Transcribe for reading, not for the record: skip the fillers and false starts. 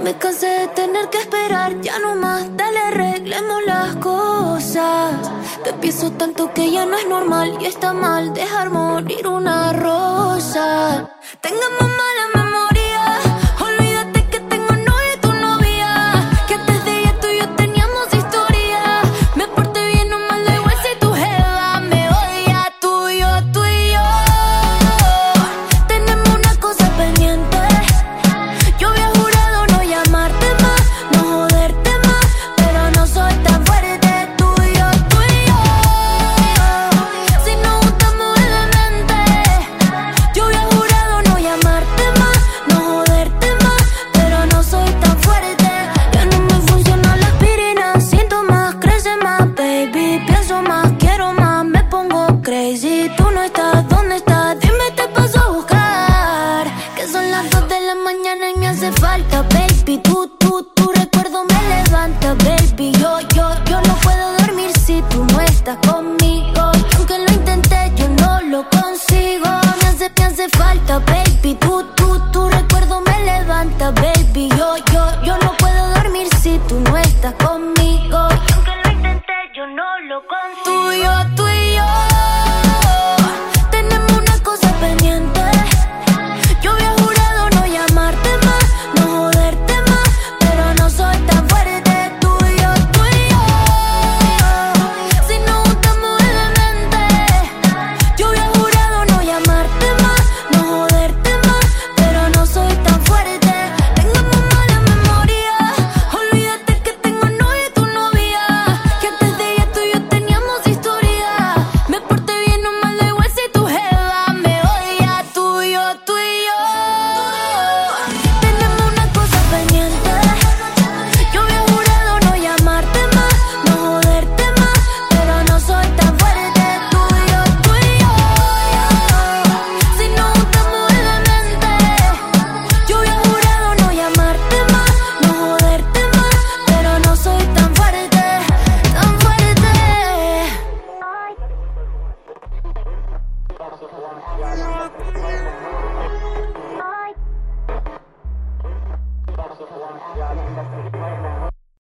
Me cansé de tener que esperar, ya no más, dale, arreglemos las cosas. Te pienso tanto que ya no es normal y está mal dejar morir una rosa. Tengamos mala memoria, olvídate que tengo novio y tu novia, que antes de ella tú y yo teníamos historia. Me porté bien o mal, da igual si tu jeva me odia. Tú y yo, tú y yo tenemos una cosa pendiente. Yo había jurado no llamarte más, no joderte más, pero no soy tan fuerte. Tú y yo, si nos gustamos levemente. Yo había jurado no llamarte más, no joderte más, pero no soy tan fuerte. Ya no me funciona la aspirina, siento más, crece más, baby. Pienso más, quiero más, me pongo crazy. Tú no estás, ¿dónde estás? Dime, te paso a buscar. Que son las 2 de la mañana y me hace falta, baby. Tu recuerdo me levanta, baby. Yo no puedo dormir si tú no estás conmigo. Y aunque lo intenté, yo no lo consigo. Me hace falta, baby. Tu recuerdo me levanta, baby. Yo no puedo dormir si tú no estás conmigo. Y aunque lo intenté, yo no lo consigo. Tú y yo,